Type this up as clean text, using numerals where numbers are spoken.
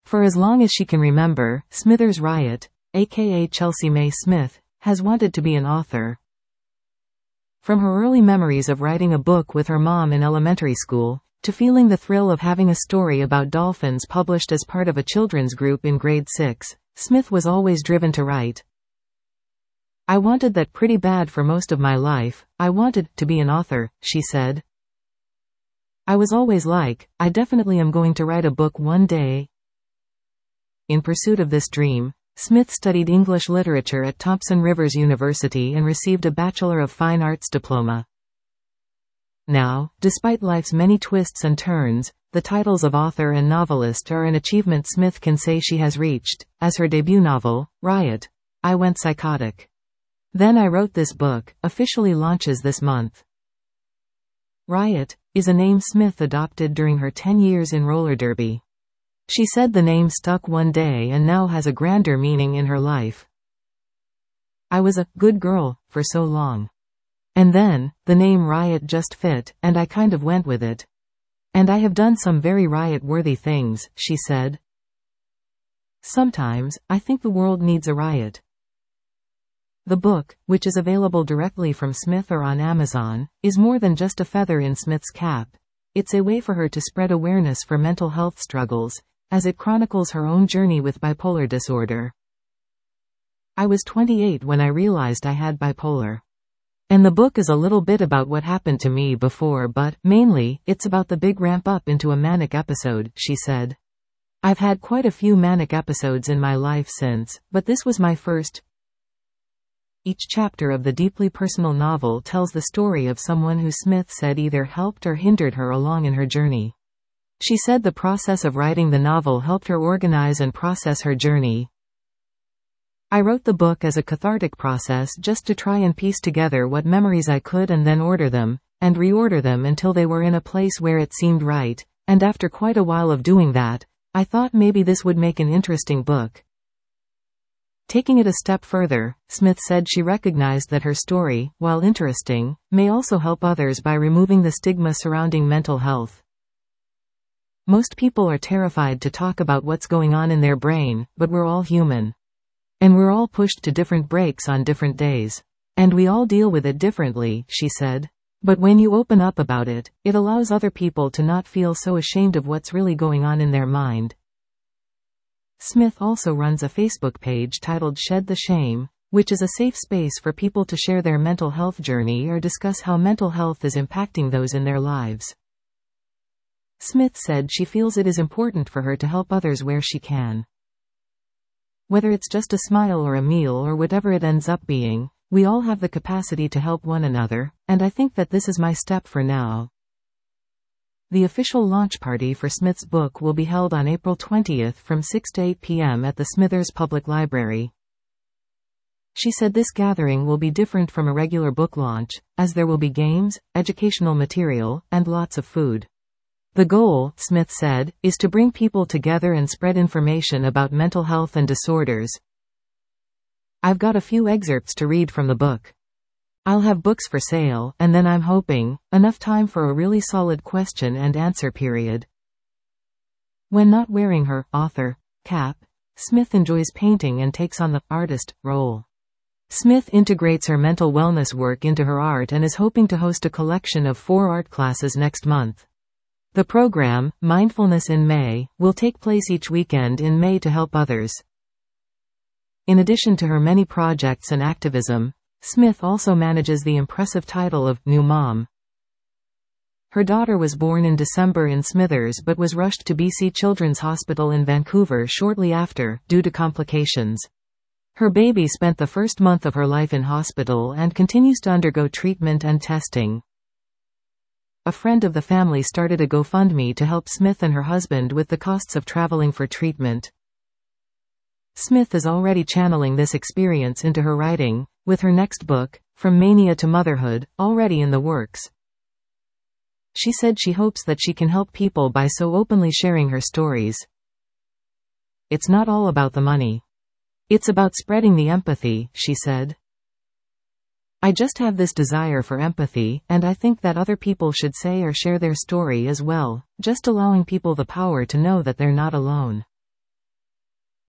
For as long as she can remember, Smithers Riot, aka Chelsea May Smith, has wanted to be an author. From her early memories of writing a book with her mom in elementary school, to feeling the thrill of having a story about dolphins published as part of a children's group in grade 6, Smith was always driven to write. I wanted that pretty bad for most of my life. I wanted to be an author, she said. I was always like, I definitely am going to write a book one day. In pursuit of this dream, Smith studied English literature at Thompson Rivers University and received a Bachelor of Fine Arts diploma. Now, despite life's many twists and turns, the titles of author and novelist are an achievement Smith can say she has reached. As her debut novel, Riot, I Went Psychotic. Then I Wrote This Book, officially launches this month. Riot is a name Smith adopted during her 10 years in roller derby. She said the name stuck one day and now has a grander meaning in her life. I was a good girl for so long. And then, the name Riot just fit, and I kind of went with it. And I have done some very riot-worthy things, she said. Sometimes, I think the world needs a riot. The book, which is available directly from Smith or on Amazon, is more than just a feather in Smith's cap. It's a way for her to spread awareness for mental health struggles, as it chronicles her own journey with bipolar disorder. I was 28 when I realized I had bipolar. And the book is a little bit about what happened to me before, but, mainly, it's about the big ramp up into a manic episode, she said. I've had quite a few manic episodes in my life since, but this was my first. Each chapter of the deeply personal novel tells the story of someone who Smith said either helped or hindered her along in her journey. She said the process of writing the novel helped her organize and process her journey. I wrote the book as a cathartic process just to try and piece together what memories I could and then order them, and reorder them until they were in a place where it seemed right, and after quite a while of doing that, I thought maybe this would make an interesting book. Taking it a step further, Smith said she recognized that her story, while interesting, may also help others by removing the stigma surrounding mental health. Most people are terrified to talk about what's going on in their brain, but we're all human. And we're all pushed to different breaks on different days. And we all deal with it differently, she said. But when you open up about it, it allows other people to not feel so ashamed of what's really going on in their mind. Smith also runs a Facebook page titled Shed the Shame, which is a safe space for people to share their mental health journey or discuss how mental health is impacting those in their lives. Smith said she feels it is important for her to help others where she can. Whether it's just a smile or a meal or whatever it ends up being, we all have the capacity to help one another, and I think that this is my step for now. The official launch party for Smith's book will be held on April 20th from 6 to 8 p.m. at the Smithers Public Library. She said this gathering will be different from a regular book launch, as there will be games, educational material, and lots of food. The goal, Smith said, is to bring people together and spread information about mental health and disorders. I've got a few excerpts to read from the book. I'll have books for sale, and then I'm hoping, enough time for a really solid question and answer period. When not wearing her author cap, Smith enjoys painting and takes on the artist role. Smith integrates her mental wellness work into her art and is hoping to host a collection of 4 art classes next month. The program, Mindfulness in May, will take place each weekend in May to help others. In addition to her many projects and activism, Smith also manages the impressive title of New Mom. Her daughter was born in December in Smithers but was rushed to BC Children's Hospital in Vancouver shortly after, due to complications. Her baby spent the first month of her life in hospital and continues to undergo treatment and testing. A friend of the family started a GoFundMe to help Smith and her husband with the costs of traveling for treatment. Smith is already channeling this experience into her writing, with her next book, From Mania to Motherhood, already in the works. She said she hopes that she can help people by so openly sharing her stories. It's not all about the money. It's about spreading the empathy, she said. I just have this desire for empathy, and I think that other people should say or share their story as well, just allowing people the power to know that they're not alone.